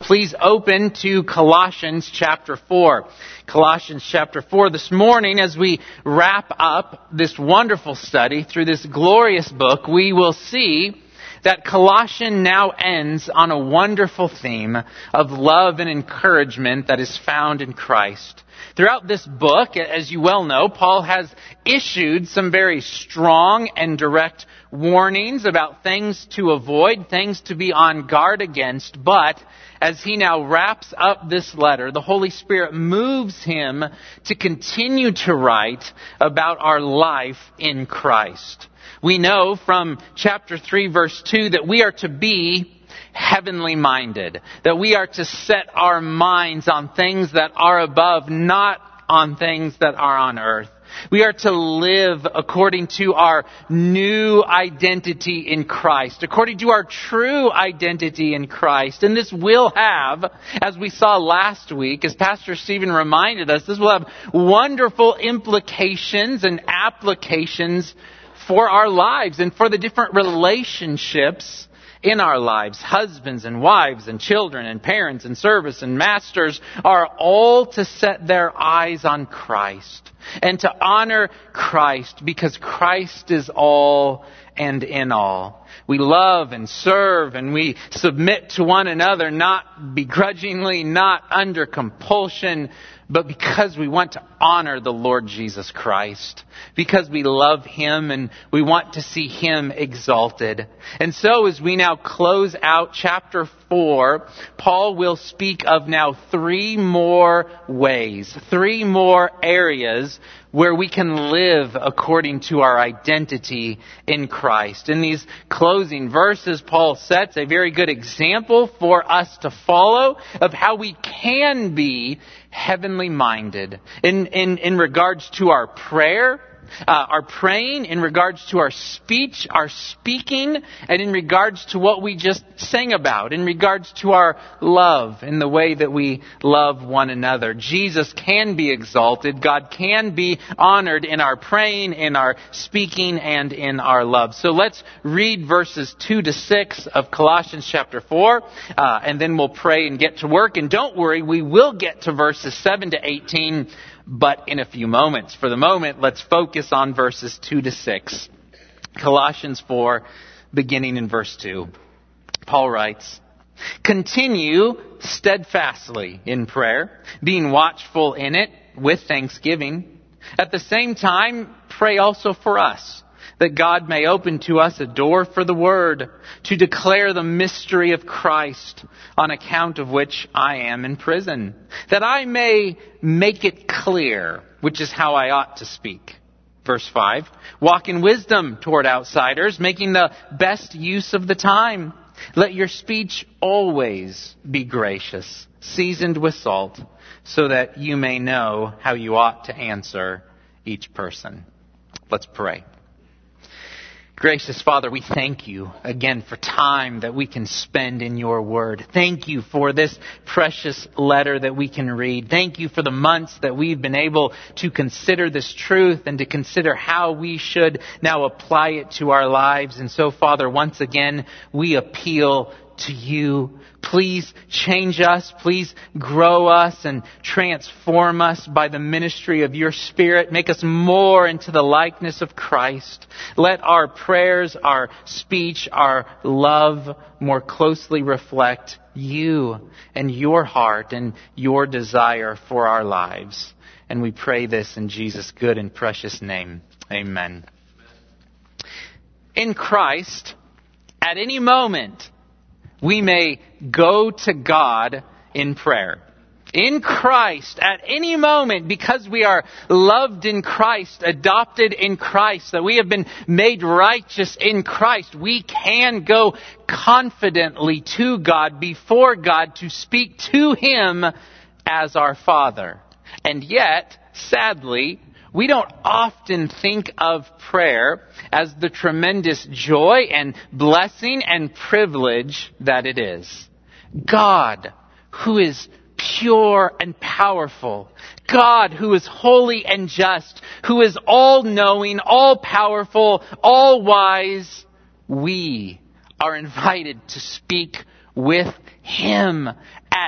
Please open to Colossians chapter 4. Colossians chapter 4 this morning, as we wrap up this wonderful study through this glorious book, we will see that Colossians now ends on a wonderful theme of love and encouragement that is found in Christ. Throughout this book, as you well know, Paul has issued some very strong and direct warnings about things to avoid, things to be on guard against. But as he now wraps up this letter, the Holy Spirit moves him to continue to write about our life in Christ. We know from chapter 3, verse 2, that we are to be heavenly minded, that we are to set our minds on things that are above, not on things that are on earth. We are to live according to our new identity in Christ, according to our true identity in Christ. And this will have, as we saw last week, as Pastor Stephen reminded us, this will have wonderful implications and applications for our lives and for the different relationships in our lives. Husbands and wives and children and parents and servants and masters are all to set their eyes on Christ and to honor Christ, because Christ is all and in all. We love and serve and we submit to one another, not begrudgingly, not under compulsion, but because we want to honor the Lord Jesus Christ, because we love Him and we want to see Him exalted. And so as we now close out chapter 4, Paul will speak of now 3 more ways, 3 more areas where we can live according to our identity in Christ. In these closing verses, Paul sets a very good example for us to follow of how we can be heavenly minded in regards to our prayer, our praying, in regards to our speech, our speaking, and in regards to what we just sang about, in regards to our love and the way that we love one another. Jesus can be exalted. God can be honored in our praying, in our speaking, and in our love. So let's read verses 2 to 6 of Colossians chapter 4, and then we'll pray and get to work. And don't worry, we will get to verses 7 to 18, but in a few moments. For the moment, let's focus on verses 2 to 6. Colossians 4, beginning in verse 2. Paul writes, "Continue steadfastly in prayer, being watchful in it with thanksgiving. At the same time, pray also for us, that God may open to us a door for the word, to declare the mystery of Christ, on account of which I am in prison, that I may make it clear, which is how I ought to speak." Verse 5, "Walk in wisdom toward outsiders, making the best use of the time. Let your speech always be gracious, seasoned with salt, so that you may know how you ought to answer each person." Let's pray. Gracious Father, we thank you again for time that we can spend in your word. Thank you for this precious letter that we can read. Thank you for the months that we've been able to consider this truth and to consider how we should now apply it to our lives. And so, Father, once again, we appeal to you. Please change us. Please grow us and transform us by the ministry of your Spirit. Make us more into the likeness of Christ. Let our prayers, our speech, our love more closely reflect you and your heart and your desire for our lives. And we pray this in Jesus' good and precious name. Amen. In Christ, at any moment, we may go to God in prayer. In Christ, at any moment, because we are loved in Christ, adopted in Christ, that we have been made righteous in Christ, we can go confidently to God, before God, to speak to Him as our Father. And yet, sadly, we don't often think of prayer as the tremendous joy and blessing and privilege that it is. God, who is pure and powerful. God, who is holy and just, who is all-knowing, all-powerful, all-wise. We are invited to speak with Him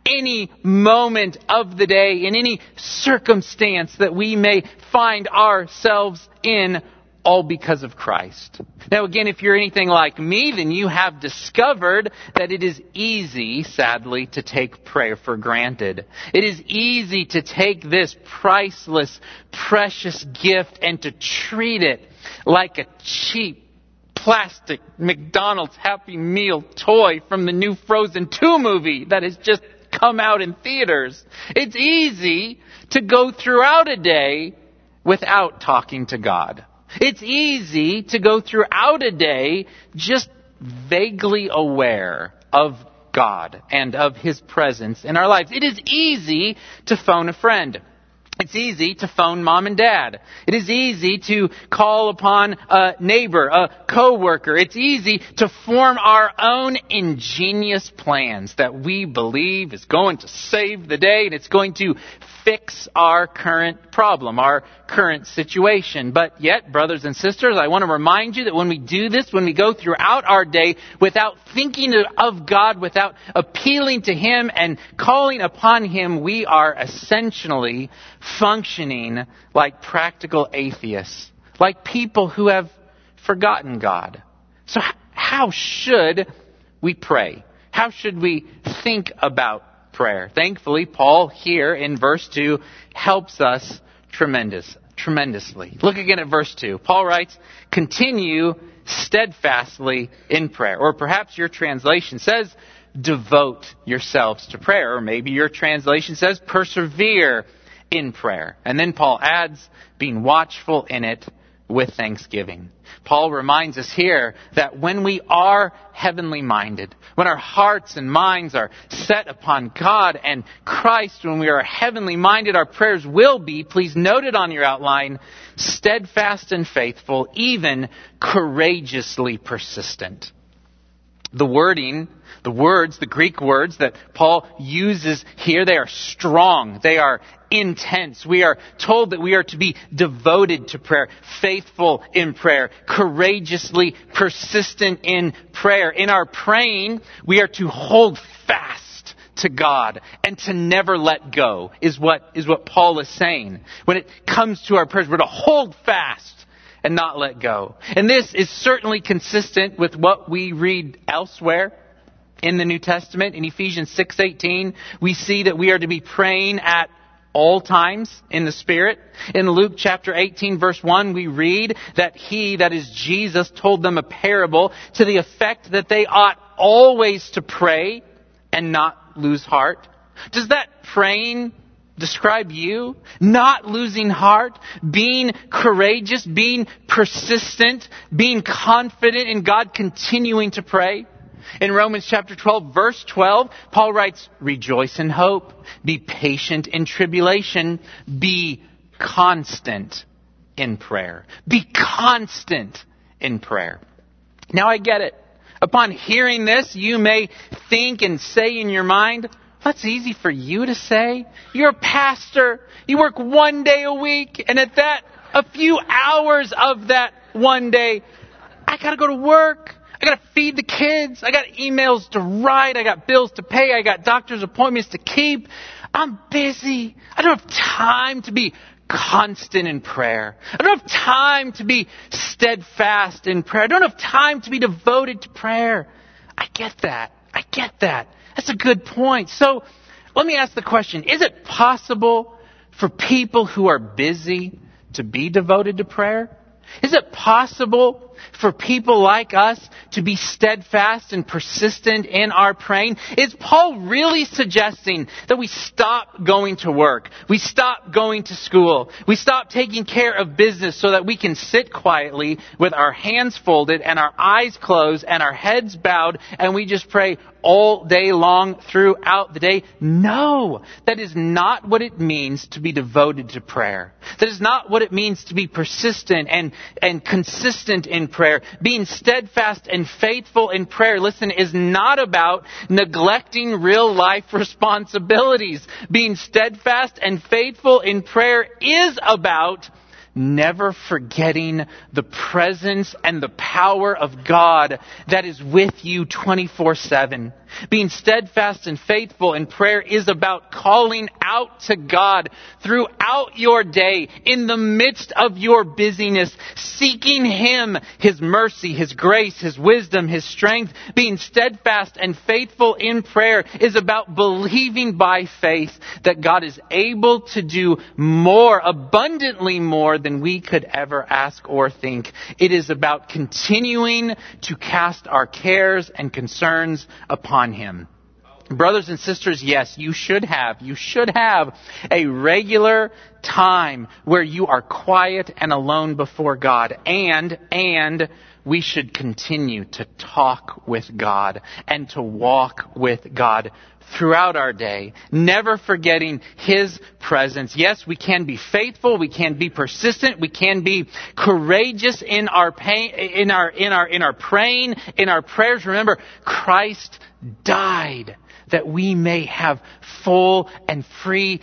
any moment of the day, in any circumstance that we may find ourselves in, all because of Christ. Now again, if you're anything like me, then you have discovered that it is easy, sadly, to take prayer for granted. It is easy to take this priceless, precious gift and to treat it like a cheap, plastic McDonald's Happy Meal toy from the new Frozen 2 movie that has just come out in theaters. It's easy to go throughout a day without talking to God. It's easy to go throughout a day just vaguely aware of God and of His presence in our lives. It is easy to phone a friend. It's easy to phone mom and dad. It is easy to call upon a neighbor, a coworker. It's easy to form our own ingenious plans that we believe is going to save the day and it's going to fix our current problem, our current situation. But yet, brothers and sisters, I want to remind you that when we do this, when we go throughout our day without thinking of God, without appealing to Him and calling upon Him, we are essentially functioning like practical atheists, like people who have forgotten God. So how should we pray? How should we think about prayer? Thankfully, Paul here in verse 2 helps us tremendously. Look again at verse 2. Paul writes, "Continue steadfastly in prayer." Or perhaps your translation says, "Devote yourselves to prayer." Or maybe your translation says, "Persevere in prayer." And then Paul adds, "Being watchful in it with thanksgiving." Paul reminds us here that when we are heavenly minded, when our hearts and minds are set upon God and Christ, when we are heavenly minded, our prayers will be, please note it on your outline, steadfast and faithful, even courageously persistent. The words, the Greek words that Paul uses here, they are strong. They are intense. We are told that we are to be devoted to prayer, faithful in prayer, courageously persistent in prayer. In our praying, we are to hold fast to God and to never let go, is what Paul is saying. When it comes to our prayers, we're to hold fast and not let go. And this is certainly consistent with what we read elsewhere in the New Testament. In Ephesians 6:18, we see that we are to be praying at all times in the Spirit. In Luke chapter 18, verse 1, we read that He, that is Jesus, told them a parable to the effect that they ought always to pray and not lose heart. Does that praying describe you? Not losing heart, being courageous, being persistent, being confident in God, continuing to pray? In Romans chapter 12, verse 12, Paul writes, "Rejoice in hope, be patient in tribulation, be constant in prayer." Be constant in prayer. Now I get it. Upon hearing this, you may think and say in your mind, "That's easy for you to say. You're a pastor. You work one day a week, and at that, a few hours of that one day, I got to go to work. I got to feed the kids. I got emails to write. I got bills to pay. I got doctor's appointments to keep. I'm busy. I don't have time to be constant in prayer. I don't have time to be steadfast in prayer. I don't have time to be devoted to prayer." I get that. That's a good point. So let me ask the question, is it possible for people who are busy to be devoted to prayer? Is it possible for people like us to be steadfast and persistent in our praying? Is Paul really suggesting that we stop going to work, we stop going to school, we stop taking care of business so that we can sit quietly with our hands folded and our eyes closed and our heads bowed and we just pray all day long throughout the day? No, that is not what it means to be devoted to prayer. That is not what it means to be persistent and consistent in prayer. Being steadfast and faithful in prayer, listen, is not about neglecting real life responsibilities. Being steadfast and faithful in prayer is about never forgetting the presence and the power of God that is with you 24/7. Being steadfast and faithful in prayer is about calling out to God throughout your day, in the midst of your busyness, seeking Him, His mercy, His grace, His wisdom, His strength. Being steadfast and faithful in prayer is about believing by faith that God is able to do more, abundantly more than we could ever ask or think. It is about continuing to cast our cares and concerns upon Him. Brothers and sisters, yes, you should have a regular time where you are quiet and alone before God. And we should continue to talk with God and to walk with God throughout our day, never forgetting His presence. Yes, we can be faithful, we can be persistent, we can be courageous in our pain, in our praying, in our prayers. Remember, Christ died that we may have full and free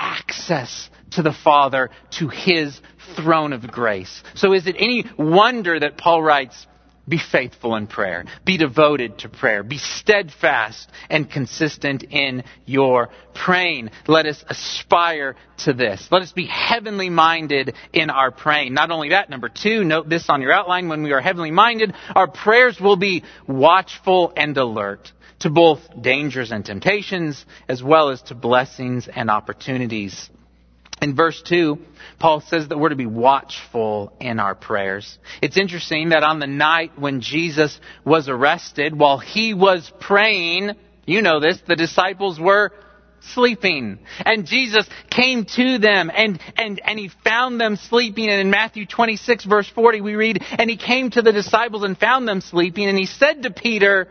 access to the Father, to His throne of grace. So is it any wonder that Paul writes, be faithful in prayer, be devoted to prayer, be steadfast and consistent in your praying. Let us aspire to this. Let us be heavenly minded in our praying. Not only that, number 2, note this on your outline, when we are heavenly minded, our prayers will be watchful and alert to both dangers and temptations, as well as to blessings and opportunities. In verse 2, Paul says that we're to be watchful in our prayers. It's interesting that on the night when Jesus was arrested, while He was praying, you know this, the disciples were sleeping. And Jesus came to them and He found them sleeping. And in Matthew 26 verse 40 we read, and He came to the disciples and found them sleeping. And He said to Peter,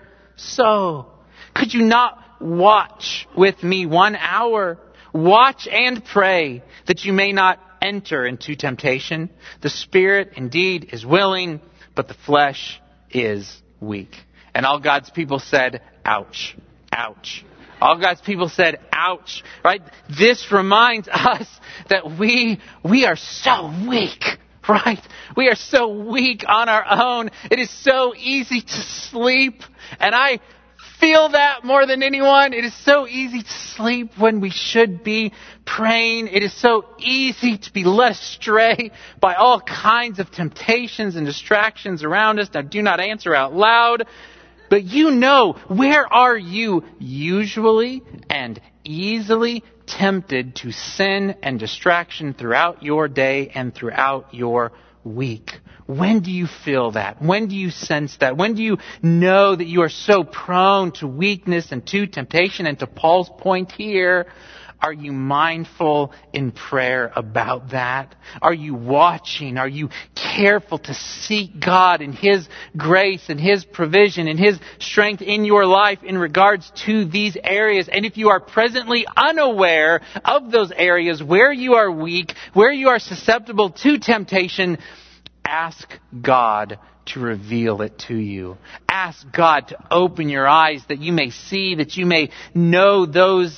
so, could you not watch with me 1 hour? Watch and pray that you may not enter into temptation. The spirit indeed is willing, but the flesh is weak. And all God's people said, ouch, ouch. All God's people said, ouch, right? This reminds us that we are so weak, right? We are so weak on our own. It is so easy to sleep. And I feel that more than anyone. It is so easy to sleep when we should be praying. It is so easy to be led astray by all kinds of temptations and distractions around us. Now, do not answer out loud. But you know, where are you usually and easily tempted to sin and distraction throughout your day and throughout your week? When do you feel that? When do you sense that? When do you know that you are so prone to weakness and to temptation? And to Paul's point here, are you mindful in prayer about that? Are you watching? Are you careful to seek God and His grace and His provision and His strength in your life in regards to these areas? And if you are presently unaware of those areas where you are weak, where you are susceptible to temptation, ask God to reveal it to you. Ask God to open your eyes that you may see, that you may know those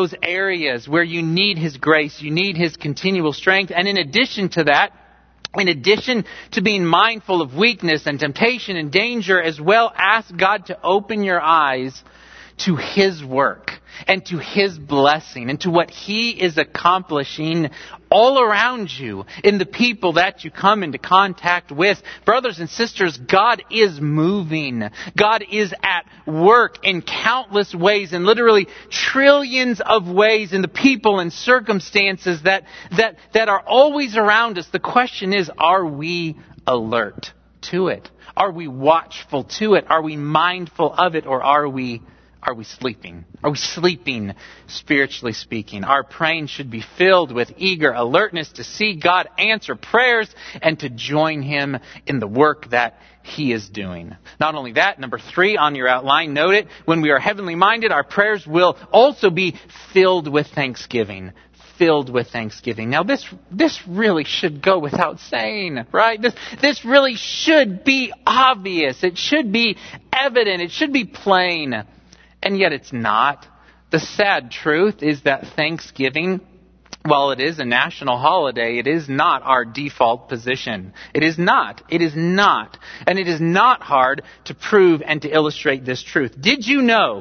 areas where you need His grace, you need His continual strength. And in addition to that, in addition to being mindful of weakness and temptation and danger as well, ask God to open your eyes to His work and to His blessing and to what He is accomplishing all around you in the people that you come into contact with. Brothers and sisters, God is moving. God is at work in countless ways, in literally trillions of ways, in the people and circumstances that are always around us. The question is, are we alert to it? Are we watchful to it? Are we mindful of it? Or are we sleeping? Are we sleeping, spiritually speaking? Our praying should be filled with eager alertness to see God answer prayers and to join Him in the work that He is doing. Not only that, number 3 on your outline, note it, when we are heavenly minded, our prayers will also be filled with thanksgiving. Filled with thanksgiving. Now this really should go without saying, right? This really should be obvious. It should be evident. It should be plain. And yet it's not. The sad truth is that thanksgiving while it is a national holiday, it is not our default position. It is not. It is not. And it is not hard to prove and to illustrate this truth. Did you know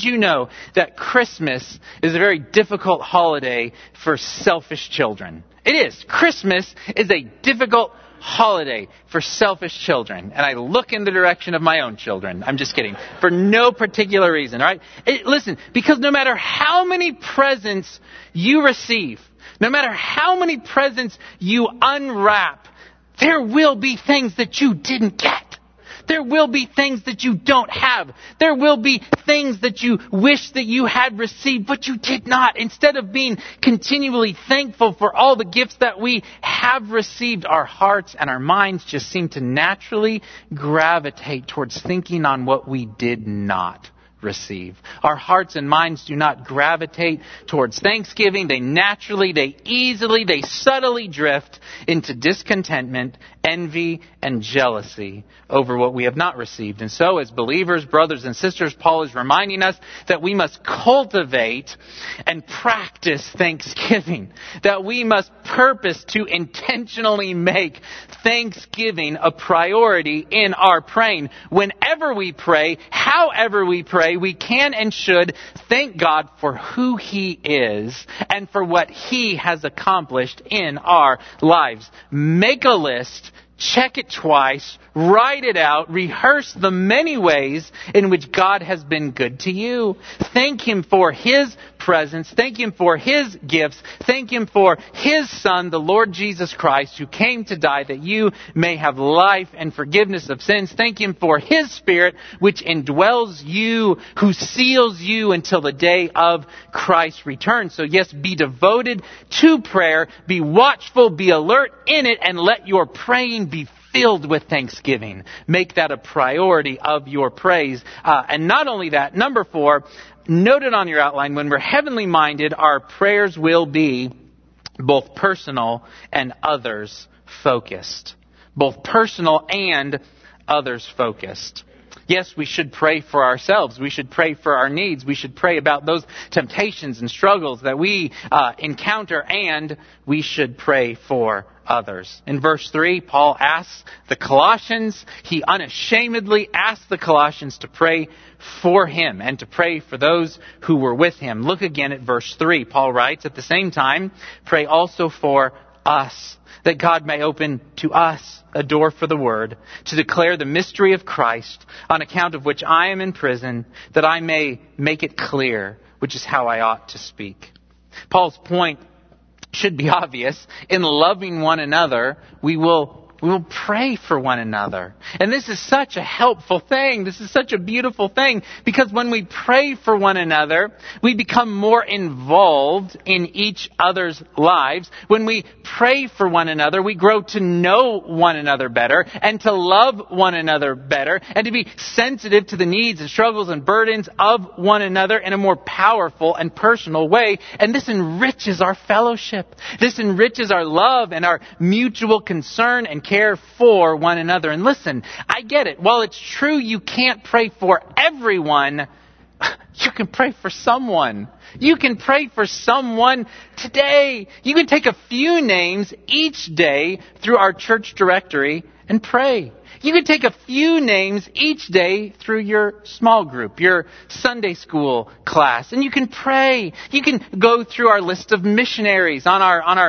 that Christmas is a very difficult holiday for selfish children? It is. Christmas is a difficult holiday for selfish children. And I look in the direction of my own children. I'm just kidding. For no particular reason, all right? Listen, because no matter how many presents you receive, no matter how many presents you unwrap, there will be things that you didn't get. There will be things that you don't have. There will be things that you wish that you had received, but you did not. Instead of being continually thankful for all the gifts that we have received, our hearts and our minds just seem to naturally gravitate towards thinking on what we did not receive. Our hearts and minds do not gravitate towards thanksgiving. They easily, subtly drift into discontentment, envy, and jealousy over what we have not received. And so, as believers, brothers and sisters, Paul is reminding us that we must cultivate and practice thanksgiving. That we must purpose to intentionally make thanksgiving a priority in our praying. Whenever we pray, however we pray, we can and should thank God for who He is and for what He has accomplished in our lives. Make a list, check it twice, write it out, rehearse the many ways in which God has been good to you. Thank Him for His presence. Thank Him for His gifts. Thank Him for His Son, the Lord Jesus Christ, who came to die that you may have life and forgiveness of sins. Thank Him for His Spirit, which indwells you, who seals you until the day of Christ's return. So yes, be devoted to prayer, be watchful, be alert in it, and let your praying be filled with thanksgiving. Make that a priority of your praise. And not only that, number 4, note it on your outline, when we're heavenly minded, our prayers will be both personal and others focused. Both personal and others focused. Yes, we should pray for ourselves. We should pray for our needs. We should pray about those temptations and struggles that we encounter, and we should pray for others. In verse 3, Paul asks the Colossians, he unashamedly asks the Colossians to pray for him and to pray for those who were with him. Look again at verse 3. Paul writes, at the same time, pray also for us, that God may open to us a door for the word, to declare the mystery of Christ, on account of which I am in prison, that I may make it clear, which is how I ought to speak. Paul's point should be obvious. In loving one another, we will pray for one another. And this is such a helpful thing. This is such a beautiful thing, because when we pray for one another, we become more involved in each other's lives. When we pray for one another, we grow to know one another better and to love one another better and to be sensitive to the needs and struggles and burdens of one another in a more powerful and personal way. And this enriches our fellowship. This enriches our love and our mutual concern and care for one another. And listen, I get it. While it's true you can't pray for everyone, you can pray for someone. You can pray for someone today. You can take a few names each day through our church directory and pray. You can take a few names each day through your small group, your Sunday school class, and you can pray. You can go through our list of missionaries on our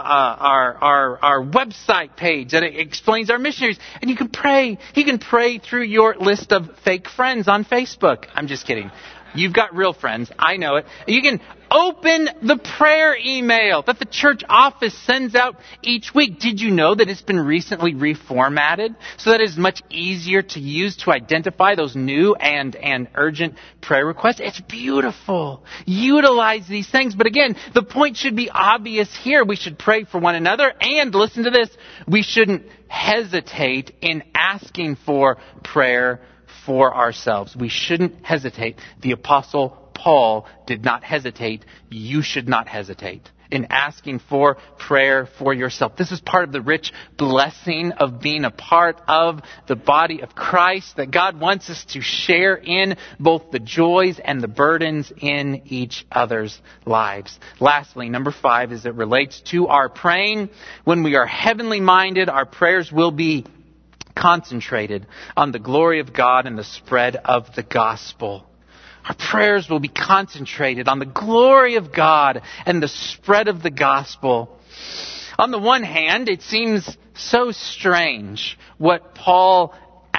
website page that explains our missionaries, and you can pray. You can pray through your list of fake friends on Facebook. I'm just kidding. You've got real friends. I know it. You can open the prayer email that the church office sends out each week. Did you know that it's been recently reformatted so that it's much easier to use to identify those new and urgent prayer requests? It's beautiful. Utilize these things. But again, the point should be obvious here. We should pray for one another. And listen to this. We shouldn't hesitate in asking for prayer for ourselves. We shouldn't hesitate. The Apostle Paul did not hesitate. You should not hesitate. in asking for prayer for yourself. This is part of the rich blessing of being a part of the body of Christ, that God wants us to share in both the joys and the burdens in each other's lives. Lastly, number 5, as it relates to our praying, when we are heavenly minded, our prayers will be concentrated on the glory of God and the spread of the gospel. Our prayers will be concentrated on the glory of God and the spread of the gospel. On the one hand, it seems so strange what Paul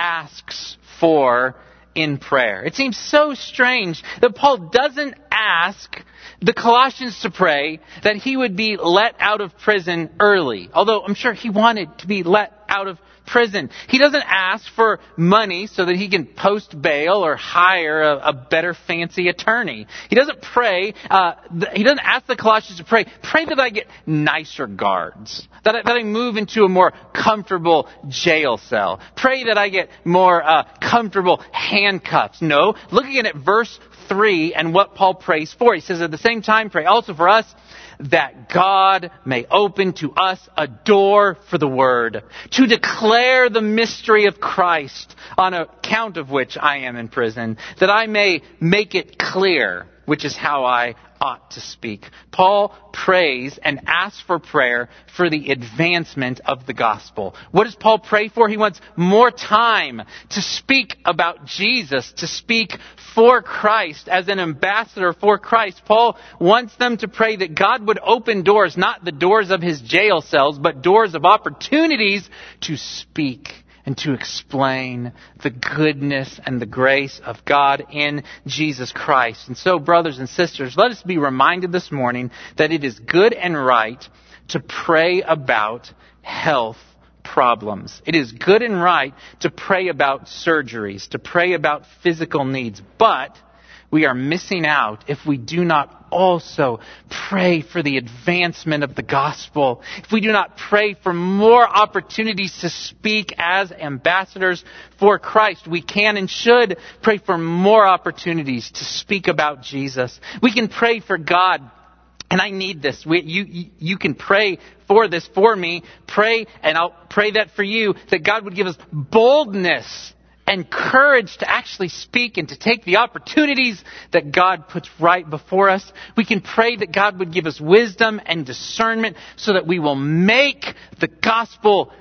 asks for in prayer. It seems so strange that Paul doesn't ask the Colossians to pray that he would be let out of prison early. Although I'm sure he wanted to be let out of prison. He doesn't ask for money so that he can post bail or hire a better fancy attorney. He doesn't pray, he doesn't ask the Colossians to pray that I get nicer guards, that I move into a more comfortable jail cell. Pray that I get more comfortable handcuffs. No, looking at verse 3 and what Paul prays for. He says at the same time, pray also for us that God may open to us a door for the word, to declare the mystery of Christ, on account of which I am in prison, that I may make it clear, which is how I ought to speak. Paul prays and asks for prayer for the advancement of the gospel. What does Paul pray for? He wants more time to speak about Jesus, to speak for Christ as an ambassador for Christ. Paul wants them to pray that God would open doors, not the doors of his jail cells, but doors of opportunities to speak and to explain the goodness and the grace of God in Jesus Christ. And so, brothers and sisters, let us be reminded this morning that it is good and right to pray about health problems. It is good and right to pray about surgeries, to pray about physical needs, but we are missing out if we do not also pray for the advancement of the gospel. If we do not pray for more opportunities to speak as ambassadors for Christ, we can and should pray for more opportunities to speak about Jesus. We can pray for God. And I need this. You can pray for this for me. Pray, and I'll pray that for you, that God would give us boldness and courage to actually speak and to take the opportunities that God puts right before us. We can pray that God would give us wisdom and discernment so that we will make the gospel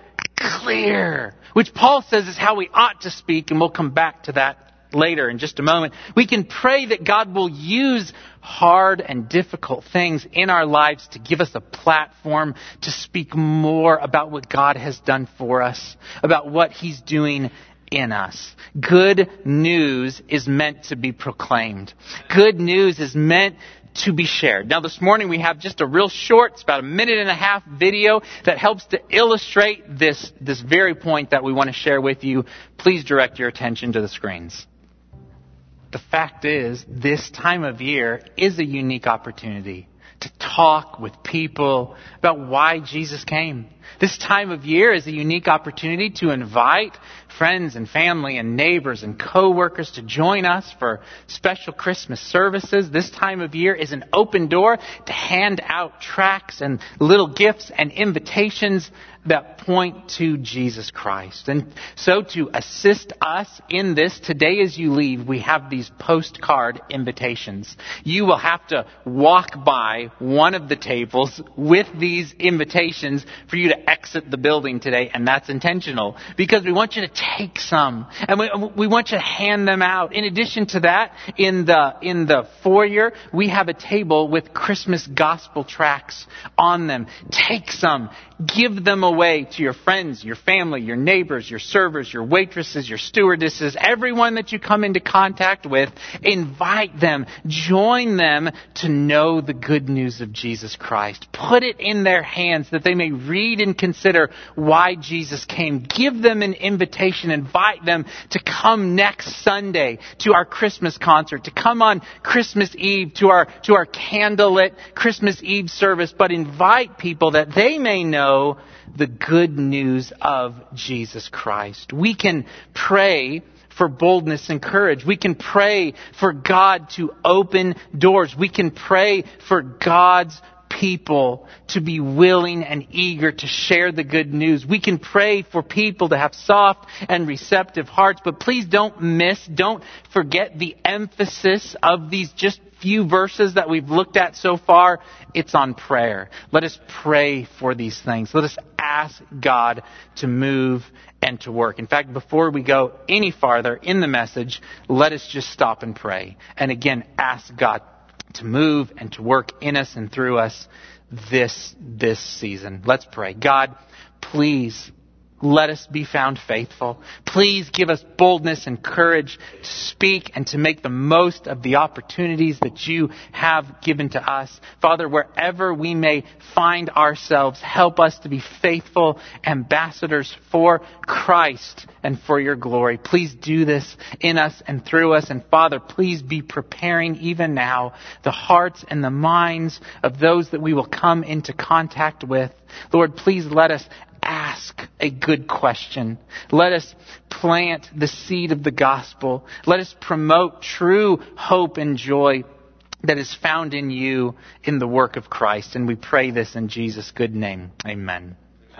clear, which Paul says is how we ought to speak, and we'll come back to that later in just a moment. We can pray that God will use hard and difficult things in our lives to give us a platform to speak more about what God has done for us, about what He's doing in us. Good news is meant to be proclaimed. Good news is meant to be shared. Now this morning we have just a real short, it's about 1.5 minute video that helps to illustrate this very point that we want to share with you. Please direct your attention to the screens. The fact is, this time of year is a unique opportunity to talk with people about why Jesus came. This time of year is a unique opportunity to invite friends and family and neighbors and co-workers to join us for special Christmas services. This time of year is an open door to hand out tracts and little gifts and invitations that point to Jesus Christ. And so to assist us in this, today as you leave, we have these postcard invitations. You will have to walk by one of the tables with these invitations for you to exit the building today, and that's intentional because we want you to take some and we want you to hand them out. In addition to that, in the foyer, we have a table with Christmas gospel tracts on them. Take some. Give them away to your friends, your family, your neighbors, your servers, your waitresses, your stewardesses, everyone that you come into contact with. Invite them. Join them to know the good news of Jesus Christ. Put it in their hands that they may read and consider why Jesus came. Give them an invitation. Invite them to come next Sunday to our Christmas concert, to come on Christmas Eve to our candlelit Christmas Eve service, but invite people that they may know the good news of Jesus Christ. We can pray for boldness and courage. We can pray for God to open doors. We can pray for God's people to be willing and eager to share the good news. We can pray for people to have soft and receptive hearts, but please don't forget the emphasis of these just few verses that we've looked at so far. It's on prayer. Let us pray for these things. Let us ask God to move and to work. In fact, before we go any farther in the message, let us just stop and pray. And again, ask God to move and to work in us and through us this season. Let's pray. God, please let us be found faithful. Please give us boldness and courage to speak and to make the most of the opportunities that you have given to us. Father, wherever we may find ourselves, help us to be faithful ambassadors for Christ and for your glory. Please do this in us and through us. And Father, please be preparing even now the hearts and the minds of those that we will come into contact with. Lord, please let us ask a good question. Let us plant the seed of the gospel. Let us promote true hope and joy that is found in you in the work of Christ. And we pray this in Jesus' good name. Amen.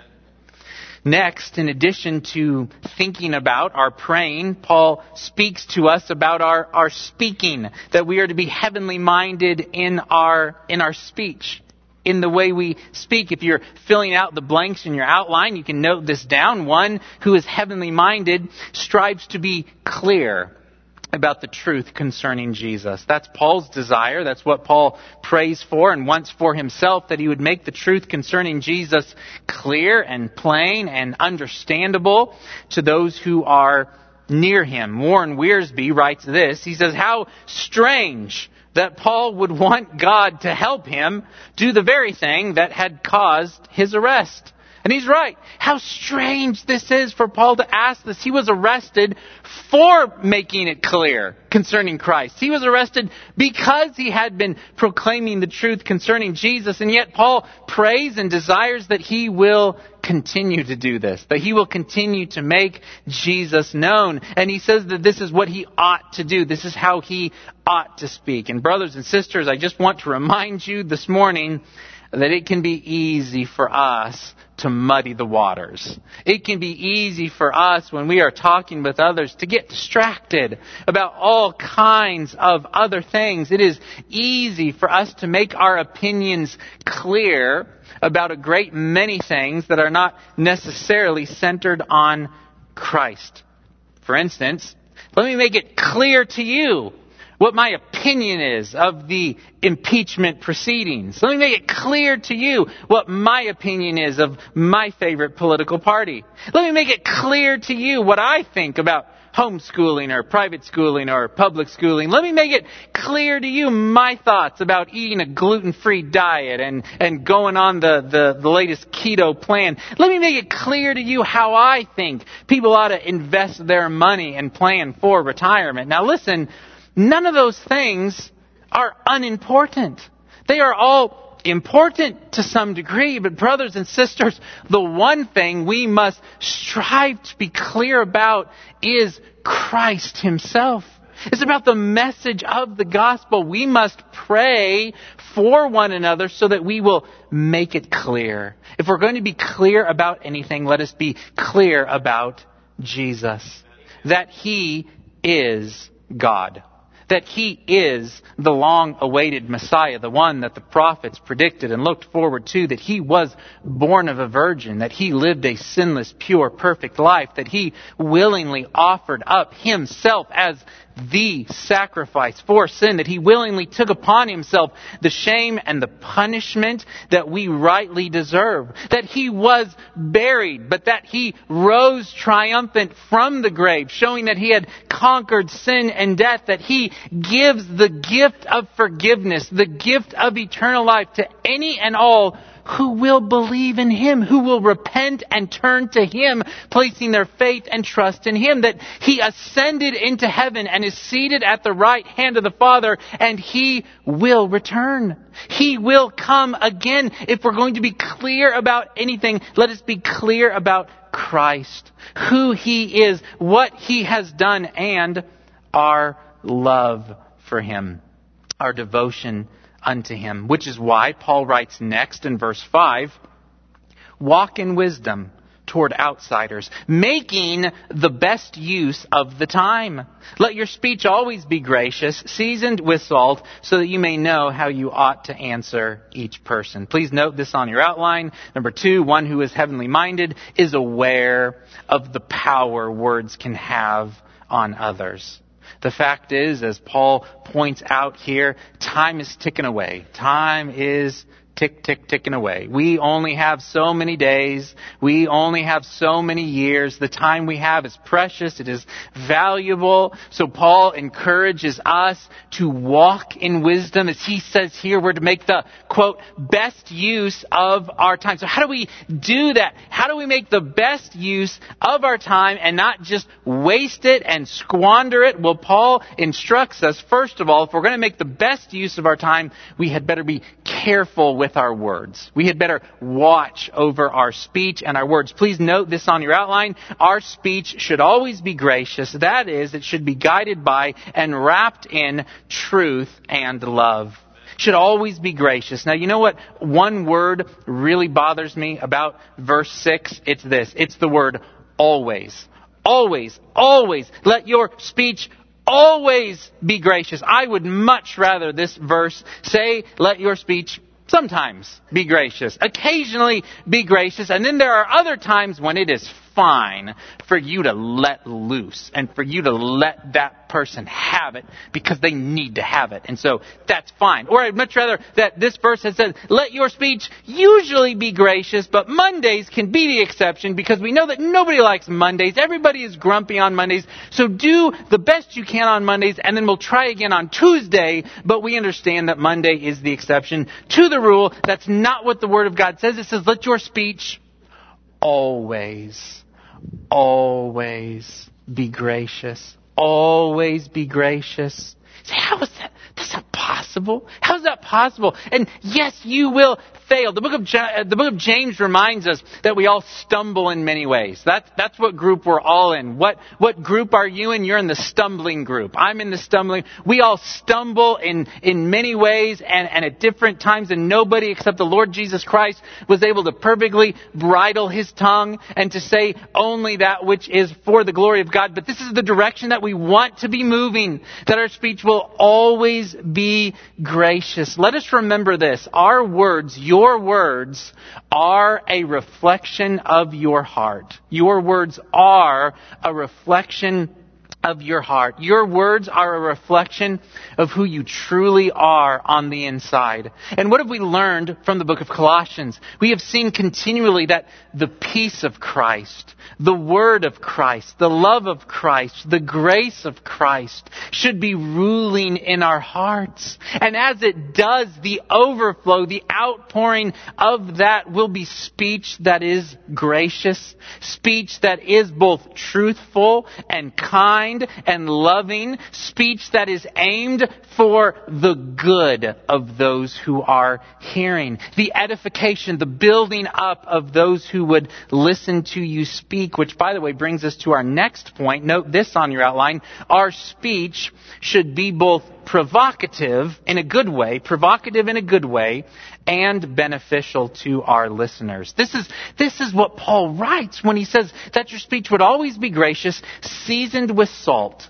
Next, in addition to thinking about our praying, Paul speaks to us about our speaking, that we are to be heavenly minded in our speech, in the way we speak. If you're filling out the blanks in your outline, you can note this down. One who is heavenly minded strives to be clear about the truth concerning Jesus. That's Paul's desire. That's what Paul prays for and wants for himself, that he would make the truth concerning Jesus clear and plain and understandable to those who are near him. Warren Wiersbe writes this. He says, "How strange that Paul would want God to help him do the very thing that had caused his arrest." And he's right. How strange this is for Paul to ask this. He was arrested for making it clear concerning Christ. He was arrested because he had been proclaiming the truth concerning Jesus. And yet Paul prays and desires that he will continue to do this, that he will continue to make Jesus known. And he says that this is what he ought to do. This is how he ought to speak. And brothers and sisters, I just want to remind you this morning that it can be easy for us to muddy the waters. It can be easy for us when we are talking with others to get distracted about all kinds of other things. It is easy for us to make our opinions clear about a great many things that are not necessarily centered on Christ. For instance, let me make it clear to you what my opinion is of the impeachment proceedings. Let me make it clear to you what my opinion is of my favorite political party. Let me make it clear to you what I think about homeschooling or private schooling or public schooling. Let me make it clear to you my thoughts about eating a gluten-free diet and going on the latest keto plan. Let me make it clear to you how I think people ought to invest their money and plan for retirement. Now listen, none of those things are unimportant. They are all important to some degree, but brothers and sisters, the one thing we must strive to be clear about is Christ himself. It's about the message of the gospel. We must pray for one another so that we will make it clear. If we're going to be clear about anything, let us be clear about Jesus. That he is God. That he is the long-awaited Messiah, the one that the prophets predicted and looked forward to, that he was born of a virgin, that he lived a sinless, pure, perfect life, that he willingly offered up himself as the sacrifice for sin, that he willingly took upon himself the shame and the punishment that we rightly deserve, that he was buried, but that he rose triumphant from the grave, showing that he had conquered sin and death, that he gives the gift of forgiveness, the gift of eternal life to any and all who will believe in him, who will repent and turn to him, placing their faith and trust in him, that he ascended into heaven and is seated at the right hand of the Father, and he will return. He will come again. If we're going to be clear about anything, let us be clear about Christ, who he is, what he has done, and our love for him, our devotion unto him. Which is why Paul writes next in verse 5, walk in wisdom toward outsiders, making the best use of the time. Let your speech always be gracious, seasoned with salt, so that you may know how you ought to answer each person. Please note this on your outline. Number 2, one who is heavenly minded is aware of the power words can have on others. The fact is, as Paul points out here, time is ticking away. Time is ticking away. We only have so many days. We only have so many years. The time we have is precious. It is valuable. So Paul encourages us to walk in wisdom. As he says here, we're to make the, quote, best use of our time. So how do we do that? How do we make the best use of our time and not just waste it and squander it? Well, Paul instructs us, first of all, if we're going to make the best use of our time, we had better be careful with our words. We had better watch over our speech and our words. Please note this on your outline. Our speech should always be gracious. That is, it should be guided by and wrapped in truth and love. Should always be gracious. Now, you know what one word really bothers me about verse 6? It's this. It's the word always. Always. Always. Let your speech always be gracious. I would much rather this verse say, let your speech sometimes be gracious, occasionally be gracious, and then there are other times when it is fine for you to let loose and for you to let that person have it because they need to have it. And so that's fine. Or I'd much rather that this verse has said, let your speech usually be gracious, but Mondays can be the exception because we know that nobody likes Mondays. Everybody is grumpy on Mondays. So do the best you can on Mondays, and then we'll try again on Tuesday, but we understand that Monday is the exception to the rule. That's not what the Word of God says. It says, let your speech always be gracious. Always be gracious. Say, how is that? That's not possible. How is that possible? And yes, you will fail. The book of James reminds us that we all stumble in many ways. That's what group we're all in. What group are you in? You're in the stumbling group. I'm in the stumbling. We all stumble in many ways and at different times, and nobody except the Lord Jesus Christ was able to perfectly bridle his tongue and to say only that which is for the glory of God. But this is the direction that we want to be moving, that our speech will always be gracious. Let us remember this. Our words, your words, are a reflection of your heart. Your words are a reflection of your heart. Your words are a reflection of who you truly are on the inside. And what have we learned from the book of Colossians? We have seen continually that the peace of Christ, the word of Christ, the love of Christ, the grace of Christ should be ruling in our hearts. And as it does, the overflow, the outpouring of that will be speech that is gracious, speech that is both truthful and kind and loving, speech that is aimed for the good of those who are hearing, the edification, the building up of those who would listen to you speak, which, by the way, brings us to our next point. Note this on your outline. Our speech should be both provocative in a good way, and beneficial to our listeners. This is what Paul writes when he says that your speech would always be gracious, seasoned with salt,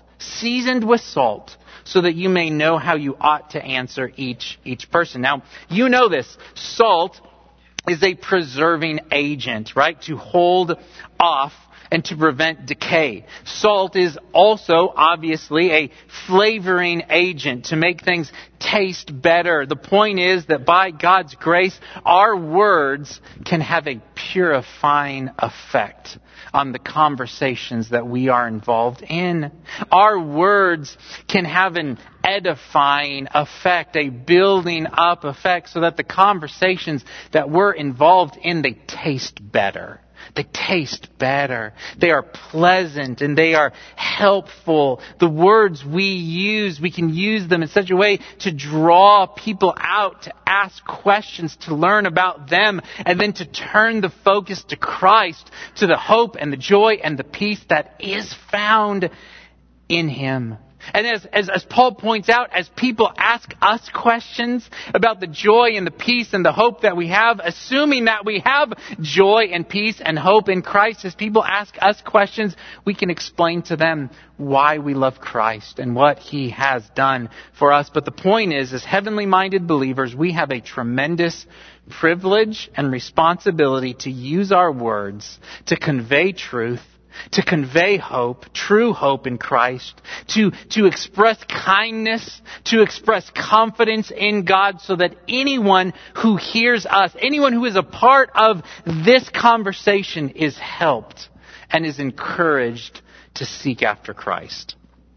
so that you may know how you ought to answer each person. Now, you know this. Salt is a preserving agent, right? To hold off and to prevent decay. Salt is also, obviously, a flavoring agent to make things taste better. The point is that by God's grace, our words can have a purifying effect on the conversations that we are involved in. Our words can have an edifying effect, a building up effect, so that the conversations that we're involved in, they taste better. They taste better. They are pleasant and they are helpful. The words we use, we can use them in such a way to draw people out, to ask questions, to learn about them, and then to turn the focus to Christ, to the hope and the joy and the peace that is found in Him. And as Paul points out, as people ask us questions about the joy and the peace and the hope that we have, assuming that we have joy and peace and hope in Christ, as people ask us questions, we can explain to them why we love Christ and what He has done for us. But the point is, as heavenly minded believers, we have a tremendous privilege and responsibility to use our words to convey truth, to convey hope, true hope in Christ, to express kindness, to express confidence in God, so that anyone who hears us, anyone who is a part of this conversation, is helped and is encouraged to seek after Christ.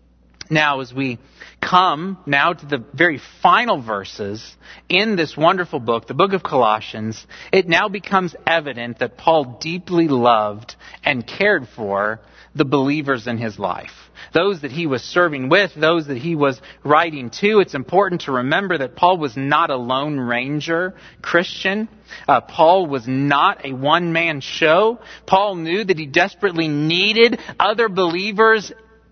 Now, as we come now to the very final verses in this wonderful book, the book of Colossians, it now becomes evident that Paul deeply loved and cared for the believers in his life. Those that he was serving with, those that he was writing to. It's important to remember that Paul was not a Lone Ranger Christian. Paul was not a one-man show. Paul knew that he desperately needed other believers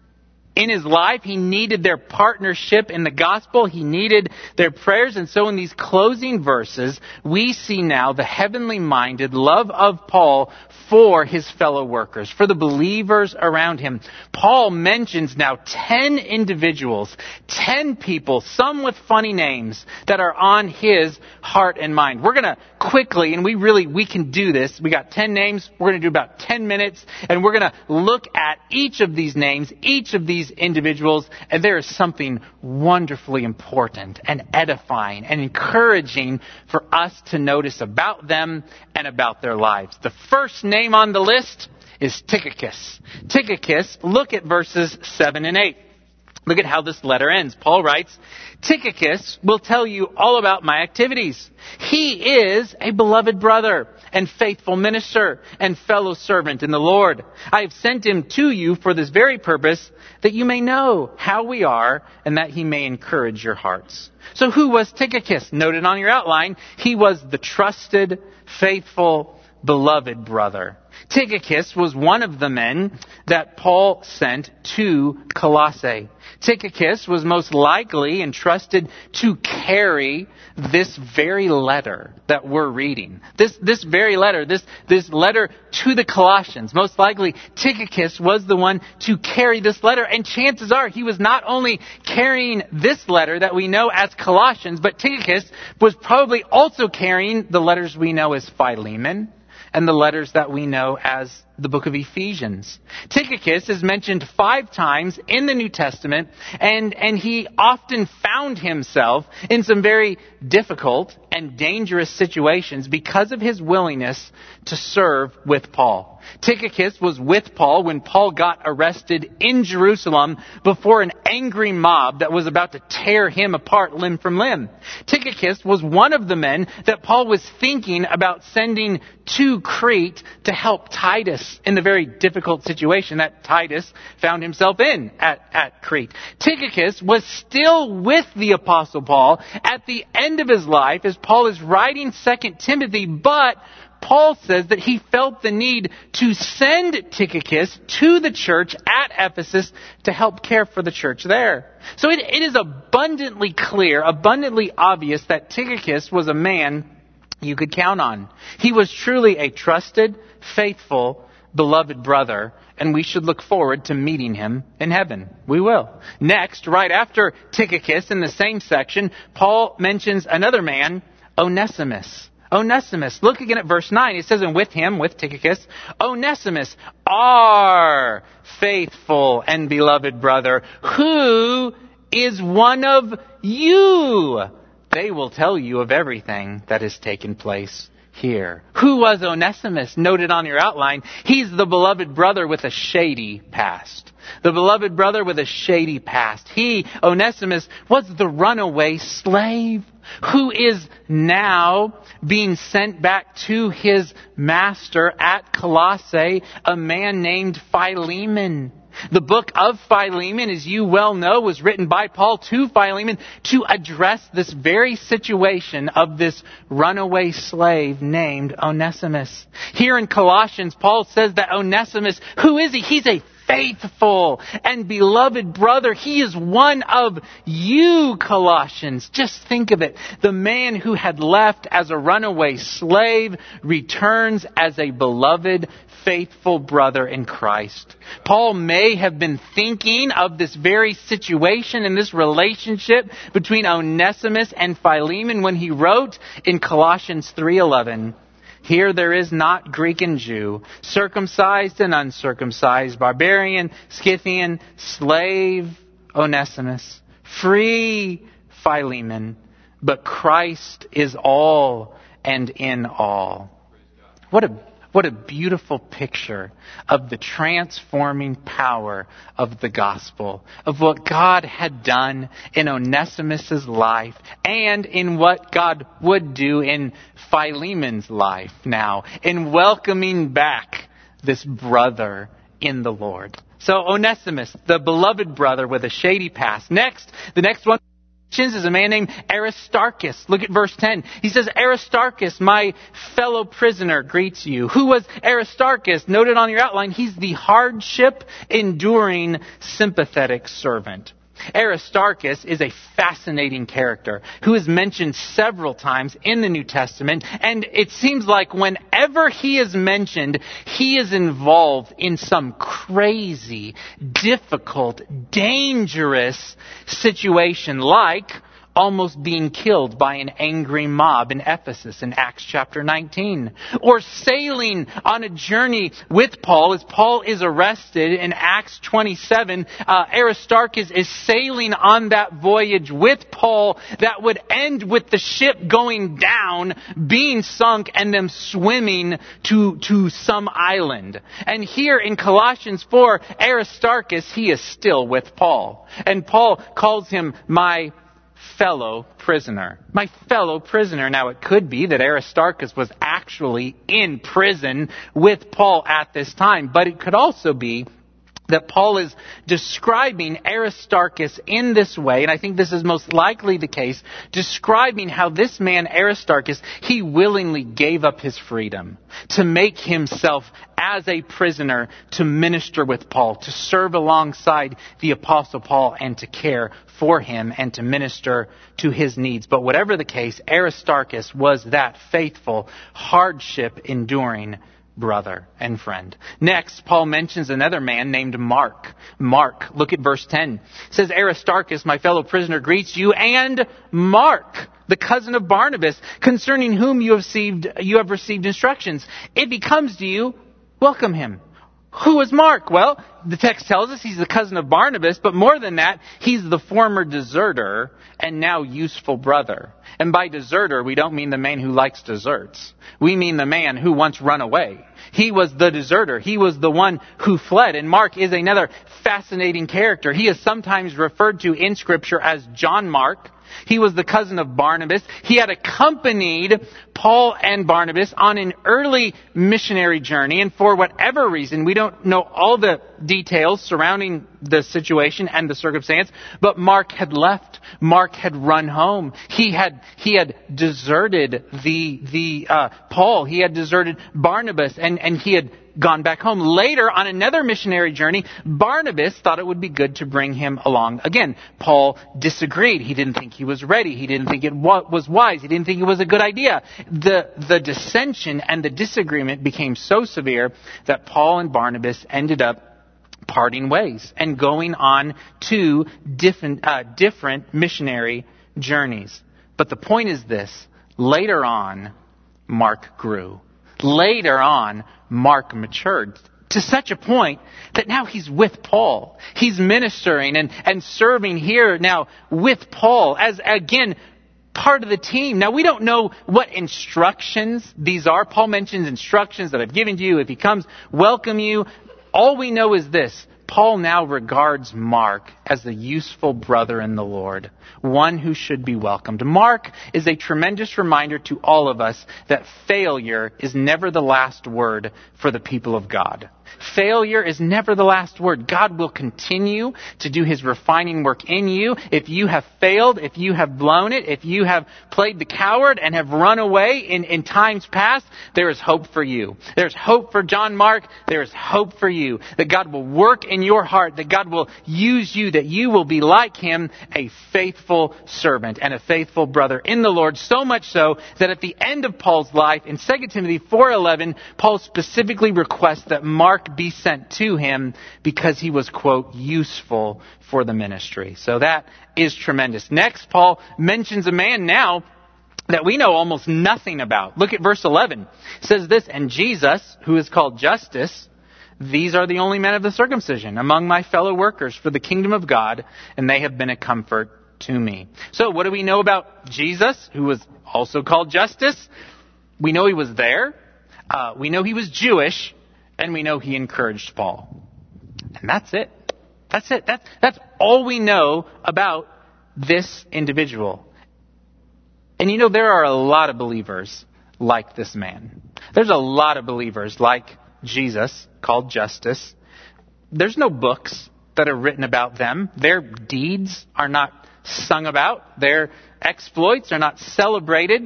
in his life. He needed their partnership in the gospel. He needed their prayers. And so in these closing verses, we see now the heavenly minded love of Paul for his fellow workers, for the believers around him. Paul mentions now 10 individuals, 10 people, some with funny names, that are on his heart and mind. We're going to quickly, and we can do this. We got 10 names. We're going to do about 10 minutes, and we're going to look at each of these names, each of these individuals, and there is something wonderfully important and edifying and encouraging for us to notice about them and about their lives. The first name on the list is Tychicus. Tychicus, look at verses 7 and 8. Look at how this letter ends. Paul writes, Tychicus will tell you all about my activities. He is a beloved brother and faithful minister and fellow servant in the Lord. I have sent him to you for this very purpose, that you may know how we are and that he may encourage your hearts. So who was Tychicus? Noted on your outline, he was the trusted, faithful, beloved brother. Tychicus was one of the men that Paul sent to Colossae. Tychicus was most likely entrusted to carry this very letter that we're reading. This very letter, this letter to the Colossians. Most likely Tychicus was the one to carry this letter. And chances are he was not only carrying this letter that we know as Colossians, but Tychicus was probably also carrying the letters we know as Philemon and the letters that we know as the book of Ephesians. Tychicus is mentioned 5 times in the New Testament, and he often found himself in some very difficult and dangerous situations because of his willingness to serve with Paul. Tychicus was with Paul when Paul got arrested in Jerusalem before an angry mob that was about to tear him apart limb from limb. Tychicus was one of the men that Paul was thinking about sending to Crete to help Titus in the very difficult situation that Titus found himself in at Crete. Tychicus was still with the Apostle Paul at the end of his life as Paul is writing 2 Timothy, but Paul says that he felt the need to send Tychicus to the church at Ephesus to help care for the church there. So it is abundantly clear, abundantly obvious that Tychicus was a man you could count on. He was truly a trusted, faithful, beloved brother, and we should look forward to meeting him in heaven. We will. Next, right after Tychicus, in the same section, Paul mentions another man, Onesimus. Onesimus. Look again at verse 9. It says, and with him, with Tychicus, Onesimus, our faithful and beloved brother, who is one of you. They will tell you of everything that has taken place here. Who was Onesimus? Noted on your outline, he's the beloved brother with a shady past. The beloved brother with a shady past. He, Onesimus, was the runaway slave who is now being sent back to his master at Colossae, a man named Philemon. The book of Philemon, as you well know, was written by Paul to Philemon to address this very situation of this runaway slave named Onesimus. Here in Colossians, Paul says that Onesimus, who is he? He's a faithful and beloved brother. He is one of you, Colossians. Just think of it. The man who had left as a runaway slave returns as a beloved, faithful brother in Christ. Paul may have been thinking of this very situation and this relationship between Onesimus and Philemon when he wrote in Colossians 3:11, "Here there is not Greek and Jew, circumcised and uncircumcised, barbarian, Scythian, slave, Onesimus, free, Philemon, but Christ is all and in all." What a beautiful picture of the transforming power of the gospel, of what God had done in Onesimus' life and in what God would do in Philemon's life now, in welcoming back this brother in the Lord. So Onesimus, the beloved brother with a shady past. The next one is a man named Aristarchus. Look at verse 10. He says, "Aristarchus, my fellow prisoner, greets you." Who was Aristarchus? Noted on your outline, he's the hardship-enduring, sympathetic servant. Aristarchus is a fascinating character who is mentioned several times in the New Testament, and it seems like whenever he is mentioned, he is involved in some crazy, difficult, dangerous situation, like almost being killed by an angry mob in Ephesus in Acts chapter 19. Or sailing on a journey with Paul as Paul is arrested in Acts 27. Aristarchus is sailing on that voyage with Paul that would end with the ship going down, being sunk, and them swimming to some island. And here in Colossians 4, Aristarchus, he is still with Paul. And Paul calls him my fellow prisoner. My fellow prisoner. Now, it could be that Aristarchus was actually in prison with Paul at this time, but it could also be that Paul is describing Aristarchus in this way, and I think this is most likely the case, describing how this man Aristarchus, he willingly gave up his freedom to make himself as a prisoner to minister with Paul, to serve alongside the Apostle Paul and to care for him and to minister to his needs. But whatever the case, Aristarchus was that faithful, hardship-enduring brother and friend. Next, Paul mentions another man named Mark. Mark, look at verse 10. It says, "Aristarchus, my fellow prisoner, greets you, and Mark, the cousin of Barnabas, concerning whom you have received instructions. If he comes to you, welcome him." Who is Mark? Well, the text tells us he's the cousin of Barnabas, but more than that, he's the former deserter and now useful brother. And by deserter, we don't mean the man who likes desserts. We mean the man who once run away. He was the deserter. He was the one who fled. And Mark is another fascinating character. He is sometimes referred to in Scripture as John Mark. He was the cousin of Barnabas. He had accompanied Paul and Barnabas on an early missionary journey. And for whatever reason, we don't know all the details surrounding the situation and the circumstance, but Mark had left. Mark had run home. He had deserted Paul. He had deserted Barnabas, and he had gone back home. Later, on another missionary journey, Barnabas thought it would be good to bring him along. Again, Paul disagreed. He didn't think he was ready. He didn't think it was wise. He didn't think it was a good idea. The dissension and the disagreement became so severe that Paul and Barnabas ended up parting ways and going on to different missionary journeys. But the point is this: later on, Mark grew. Later on, Mark matured to such a point that now he's with Paul. He's ministering and serving here now with Paul as, again, part of the team. Now, we don't know what instructions these are. Paul mentions instructions that I've given to you. If he comes, welcome you. All we know is this: Paul now regards Mark as the useful brother in the Lord, one who should be welcomed. Mark is a tremendous reminder to all of us that failure is never the last word for the people of God. failure is never the last word. God will continue to do his refining work in you. If you have failed, if you have blown it, if you have played the coward and have run away in times past, there is hope for you. There's hope for John Mark. There is hope for you. That God will work in your heart, that God will use you, that you will be like him, a faithful servant and a faithful brother in the Lord, so much so that at the end of Paul's life, in 2 Timothy 4:11, Paul specifically requests that Mark be sent to him because he was, quote, useful for the ministry. So that is tremendous. Next, Paul mentions a man now that we know almost nothing about. Look at verse 11. It says this, and Jesus, who is called Justus, these are the only men of the circumcision among my fellow workers for the kingdom of God, and they have been a comfort to me. So what do we know about Jesus, who was also called Justus? We know he was there. We know he was Jewish, and we know he encouraged Paul. And that's it. That's it. That's all we know about this individual. And you know, there are a lot of believers like this man. There's a lot of believers like Jesus, called Justus. There's no books that are written about them. Their deeds are not sung about. Their exploits are not celebrated.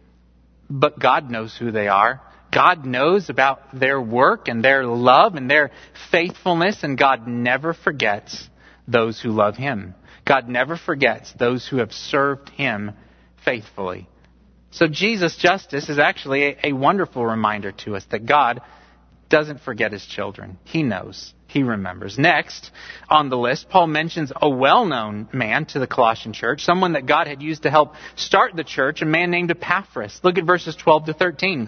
But God knows who they are. God knows about their work and their love and their faithfulness, and God never forgets those who love him. God never forgets those who have served him faithfully. So Jesus, Justus, is actually a wonderful reminder to us that God doesn't forget his children. He knows. He remembers. Next on the list, Paul mentions a well-known man to the Colossian church, someone that God had used to help start the church, a man named Epaphras. Look at verses 12 to 13.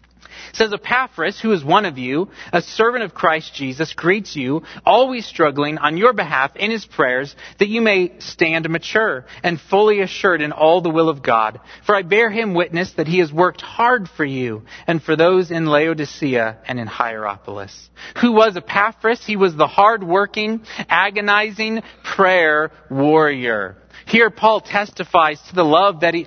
It says, Epaphras, who is one of you, a servant of Christ Jesus, greets you, always struggling on your behalf in his prayers, that you may stand mature and fully assured in all the will of God. For I bear him witness that he has worked hard for you and for those in Laodicea and in Hierapolis. Who was Epaphras? He was the hard-working, agonizing prayer warrior. Here Paul testifies to the love that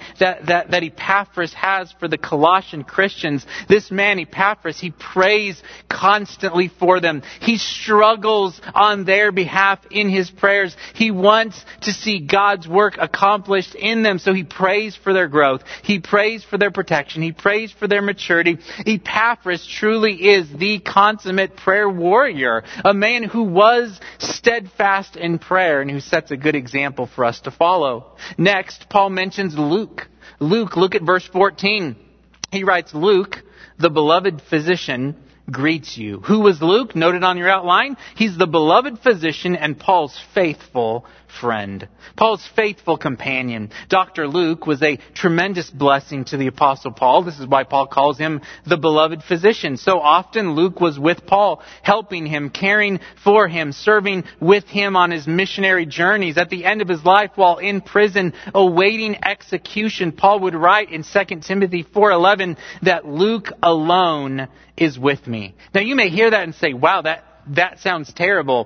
Epaphras has for the Colossian Christians. This man, Epaphras, he prays constantly for them. He struggles on their behalf in his prayers. He wants to see God's work accomplished in them, so he prays for their growth. He prays for their protection. He prays for their maturity. Epaphras truly is the consummate prayer warrior, a man who was steadfast in prayer and who sets a good example for us to follow. Next, Paul mentions Luke. Luke, look at verse 14. He writes, Luke, the beloved physician, greets you. Who was Luke? Noted on your outline. He's the beloved physician and Paul's faithful friend. Paul's faithful companion. Dr. Luke was a tremendous blessing to the Apostle Paul. This is why Paul calls him the beloved physician. So often Luke was with Paul, helping him, caring for him, serving with him on his missionary journeys. At the end of his life, while in prison, awaiting execution, Paul would write in 2 Timothy 4:11 that Luke alone is with me. Now you may hear that and say, wow, that sounds terrible.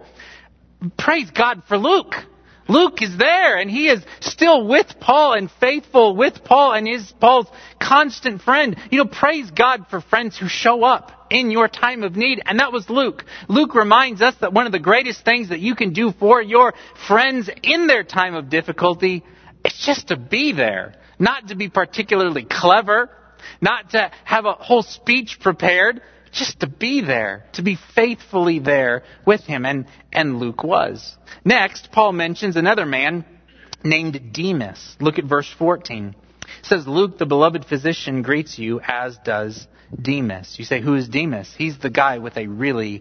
Praise God for Luke. Luke is there and he is still with Paul and faithful with Paul and is Paul's constant friend. You know, praise God for friends who show up in your time of need. And that was Luke. Luke reminds us that one of the greatest things that you can do for your friends in their time of difficulty is just to be there. Not to be particularly clever, not to have a whole speech prepared, just to be there, to be faithfully there with him. And Luke was. Next, Paul mentions another man named Demas. Look at verse 14. It says, Luke, the beloved physician, greets you, as does Demas. You say, who is Demas? He's the guy with a really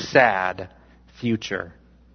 sad future.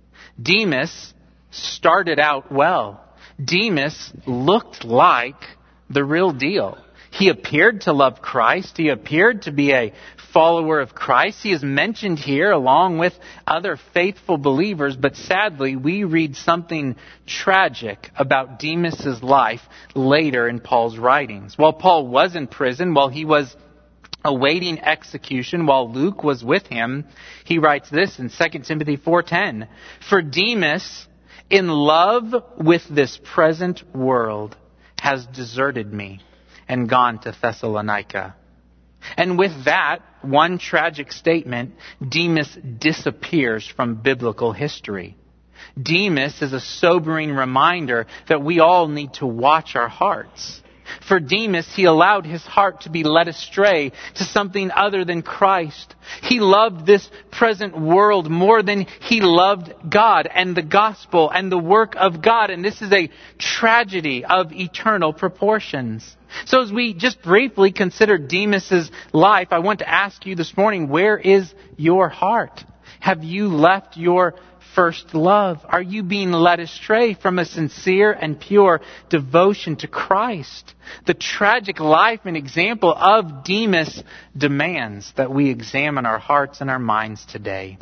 Demas started out well. Demas looked like the real deal. He appeared to love Christ. He appeared to be a follower of Christ. He is mentioned here along with other faithful believers, but sadly we read something tragic about Demas' life later in Paul's writings. While Paul was in prison, while he was awaiting execution, while Luke was with him, he writes this in 2 Timothy 4:10, for Demas, in love with this present world, has deserted me and gone to Thessalonica. And with that one tragic statement, Demas disappears from biblical history. Demas is a sobering reminder that we all need to watch our hearts. For Demas, he allowed his heart to be led astray to something other than Christ. He loved this present world more than he loved God and the gospel and the work of God. And this is a tragedy of eternal proportions. So as we just briefly consider Demas's life, I want to ask you this morning, where is your heart? Have you left your first love? Are you being led astray from a sincere and pure devotion to Christ? The tragic life and example of Demas demands that we examine our hearts and our minds today.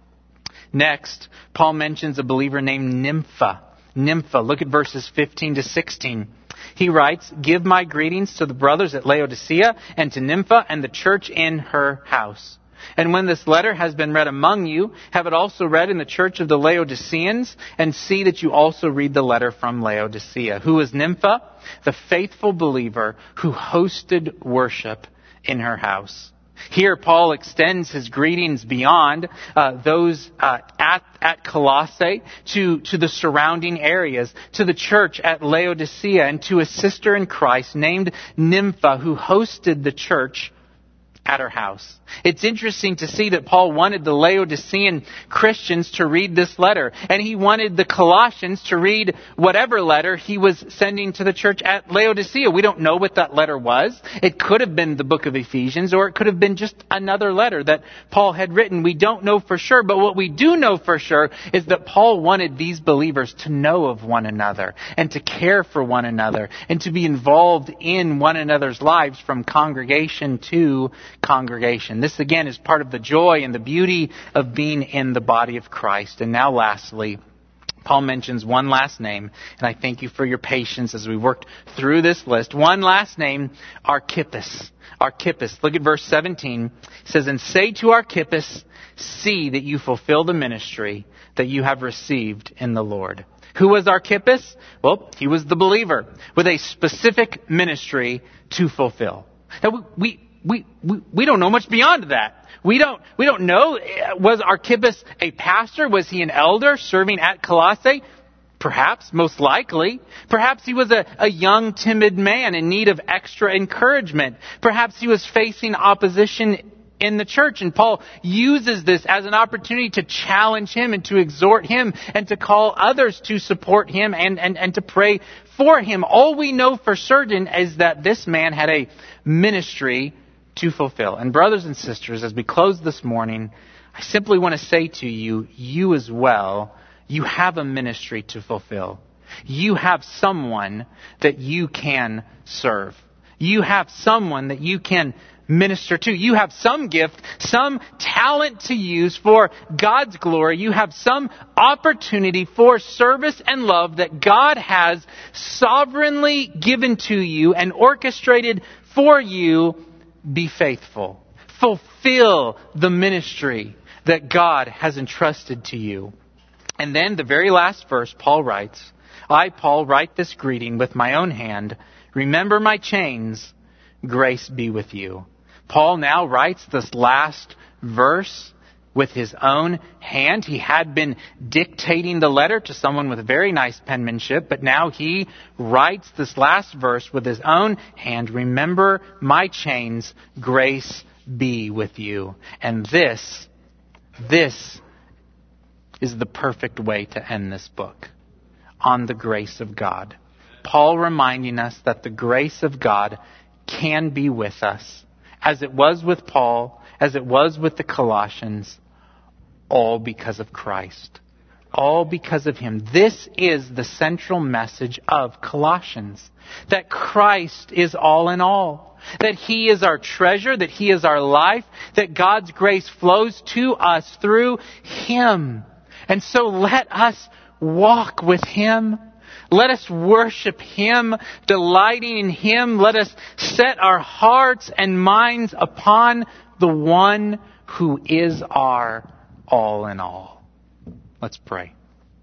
Next, Paul mentions a believer named Nympha. Nympha, look at verses 15 to 16. He writes, "Give my greetings to the brothers at Laodicea and to Nympha and the church in her house. And when this letter has been read among you, have it also read in the church of the Laodiceans, and see that you also read the letter from Laodicea." Who is Nympha? The faithful believer who hosted worship in her house. Here, Paul extends his greetings beyond those at Colossae to the surrounding areas, to the church at Laodicea, and to a sister in Christ named Nympha who hosted the church at her house. It's interesting to see that Paul wanted the Laodicean Christians to read this letter, and he wanted the Colossians to read whatever letter he was sending to the church at Laodicea. We don't know what that letter was. It could have been the book of Ephesians, or it could have been just another letter that Paul had written. We don't know for sure, but what we do know for sure is that Paul wanted these believers to know of one another, and to care for one another, and to be involved in one another's lives from congregation to congregation. This again is part of the joy and the beauty of being in the body of Christ. And now lastly, Paul mentions one last name, and I thank you for your patience as we worked through this list. One last name, Archippus. Archippus. Look at verse 17. It says, "And say to Archippus, see that you fulfill the ministry that you have received in the Lord." Who was Archippus? Well, he was the believer with a specific ministry to fulfill. Now, we don't know much beyond that. We don't know. Was Archippus a pastor? Was he an elder serving at Colossae? Perhaps, most likely. Perhaps he was a young, timid man in need of extra encouragement. Perhaps he was facing opposition in the church. And Paul uses this as an opportunity to challenge him and to exhort him and to call others to support him and to pray for him. All we know for certain is that this man had a ministry to fulfill. And brothers and sisters, as we close this morning, I simply want to say to you, you as well, you have a ministry to fulfill. You have someone that you can serve. You have someone that you can minister to. You have some gift, some talent to use for God's glory. You have some opportunity for service and love that God has sovereignly given to you and orchestrated for you. Be faithful. Fulfill the ministry that God has entrusted to you. And then the very last verse, Paul writes, "I, Paul, write this greeting with my own hand. Remember my chains. Grace be with you." Paul now writes this last verse with his own hand. He had been dictating the letter to someone with very nice penmanship, but now he writes this last verse with his own hand. "Remember my chains, grace be with you." And this is the perfect way to end this book, on the grace of God. Paul reminding us that the grace of God can be with us, as it was with Paul, as it was with the Colossians, all because of Christ. All because of Him. This is the central message of Colossians. That Christ is all in all. That He is our treasure. That He is our life. That God's grace flows to us through Him. And so let us walk with Him. Let us worship Him, delighting in Him. Let us set our hearts and minds upon the one who is our all in all. Let's pray.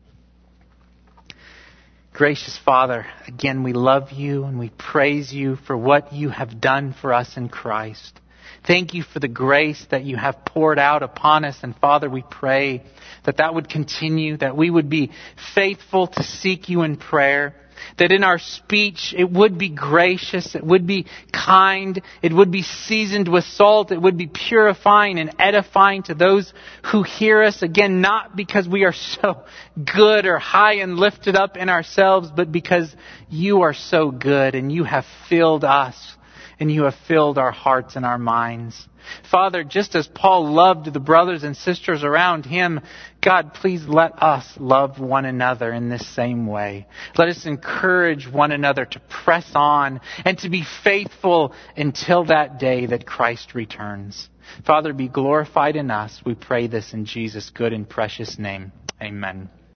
Gracious Father, again we love You and we praise You for what You have done for us in Christ. Thank you for the grace that you have poured out upon us. And Father, we pray that that would continue, that we would be faithful to seek you in prayer, that in our speech it would be gracious, it would be kind, it would be seasoned with salt, it would be purifying and edifying to those who hear us. Again, not because we are so good or high and lifted up in ourselves, but because you are so good and you have filled us and you have filled our hearts and our minds. Father, just as Paul loved the brothers and sisters around him, God, please let us love one another in this same way. Let us encourage one another to press on and to be faithful until that day that Christ returns. Father, be glorified in us. We pray this in Jesus' good and precious name. Amen.